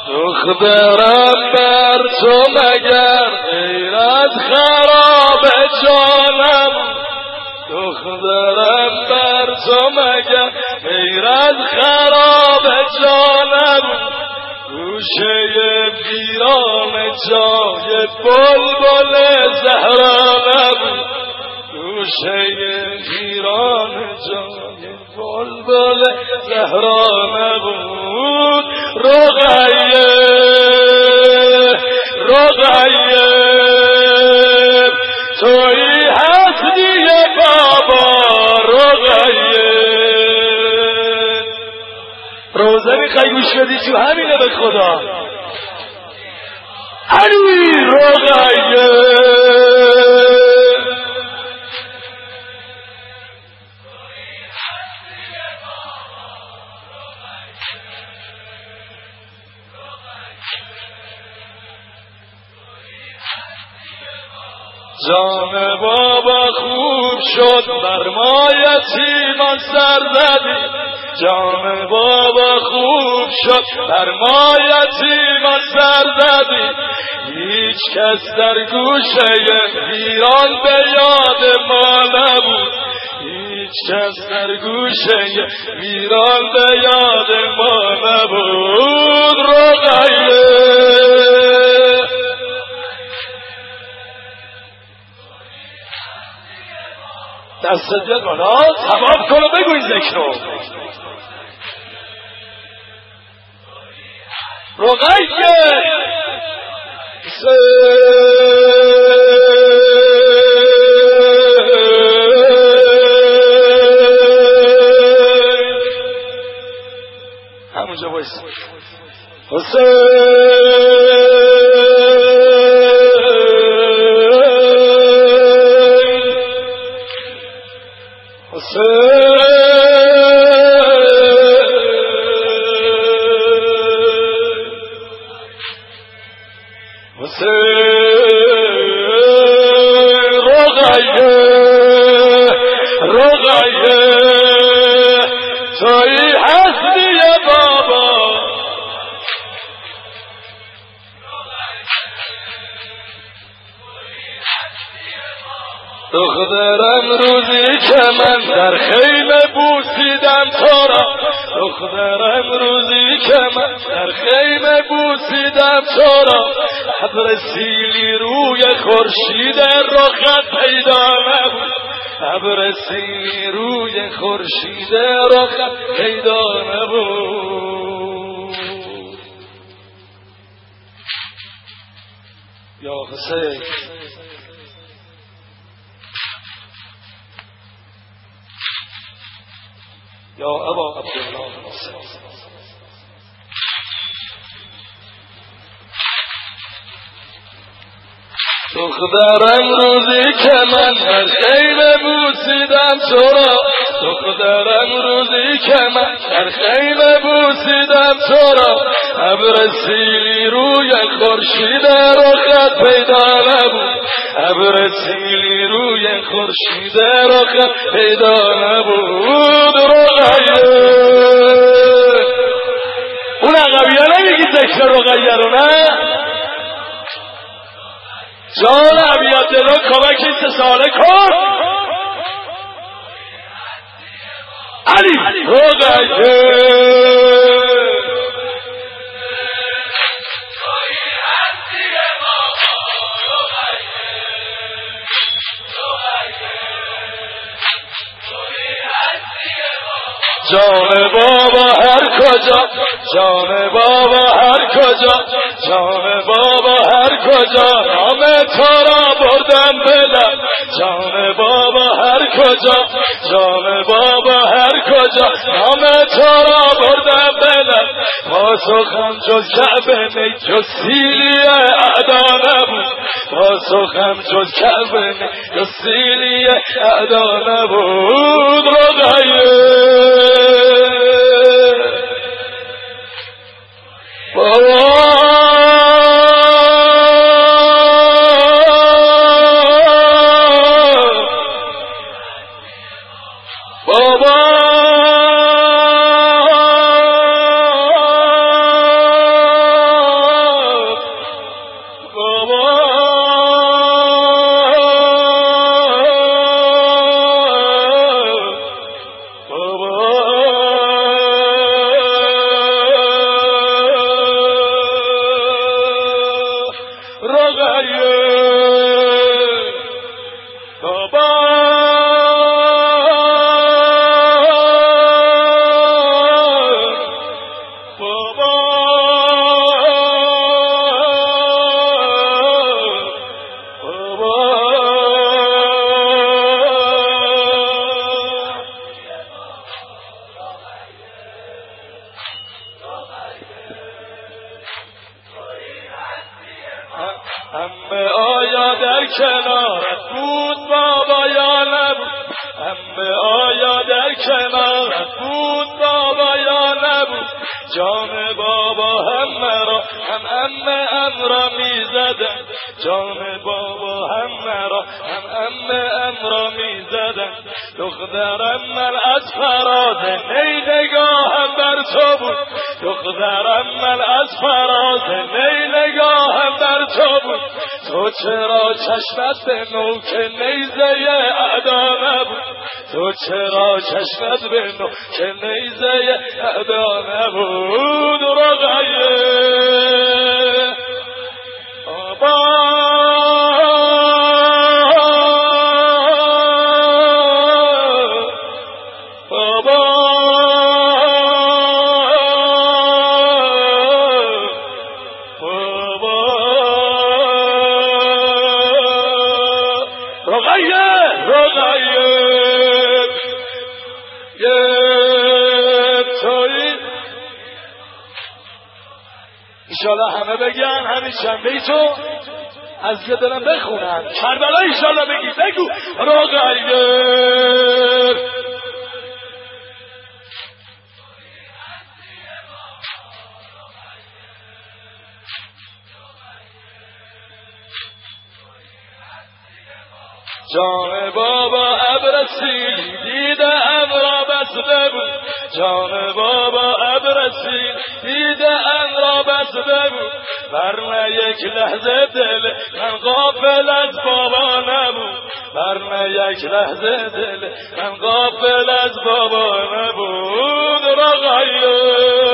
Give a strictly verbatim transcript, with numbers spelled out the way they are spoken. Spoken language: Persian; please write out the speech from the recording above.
دخترم بر تو مگر غیرت خراب جانم، دخترم بر تو مگر غیرت خراب جانم، گوشه ویران جای بلبل زهرانم، گوشه ویران جای بلبل زهرانم بود. رقیه رقیه توی هستی بابا، رقیه روزه میخوای گوش بدی تو همینه به خدا. علی رقیه جان بابا خوب شد بر ما یتیمان سر زدی، جان بابا خوب شد بر ما یتیمان سر زدی، هیچ کس در گوشه ویران به یاد ما نبود، هیچ کس در گوشه ویران به یاد ما نبود. رقیه دست بیاد بالا تمام کن و بگو این ذکر رو. رقیه همونجا بایست حسین دخترم روزی که من در خیمه بوسیدم تو را، دخترم روزی که من در خیمه بوسیدم تو را، ابر سیلی روی خورشید رخت پیدا نبود، ابر سیلی روی خورشید رخت پیدا نبود. یا حسین یا ابا عبدالله حسین، دخترم روزی که من در خیمه بوسیدم تو را، دخترم روزی که من در خیمه بوسیدم تو را، ابر سیلی روی خورشید رخت پیدا نبود، ابر سیلی روی خورشید رخت پیدا نبود. رقیه اون عقبیه نمیگی ذکر رقیه رو نه؟ جان عبیت دلو کمک این سه ساله کن. علی رقیه جان بابا هر کجا، جان بابا هر کجا، جان بابا هر کجا، نام تو را بردم بلند، جان بابا هر کجا، جان بابا هر کجا، نام تو را بردم بلند، پاسخم جز کعبه نی جز سیلی اعدا نبود، پاسخم جز کعبه نی جز سیلی اعدا نبود. رقیه همه آیا در کنارت بود بابا یا نبود همه آیا در کنارت بود بابا یا نبود جان بابا همه را هم همه ام را می زدن جان بابا همه را هم همه ام را می زدن دخترم من از فراز نی نگاهم بر تو بود دخترم من از فراز نی نگاهم بر تو بود تو چرا چشمت به نوک نیزه اعدا نبود تو چرا چشمت به نوک نیزه اعدا نبود رقیه آبا ایشالا همه بگن همین شنبه تو از یه دلم بخونن کربلا ایشالا بگی بگو رقیه جان بابا ابرسی دیده ام را بسته بود جان بابا ابرسی دیده ام را بسته بود ورنه یک لحظه دل من غافل از بابا نبود ورنه یک لحظه دل من غافل از بابا نبود رقیه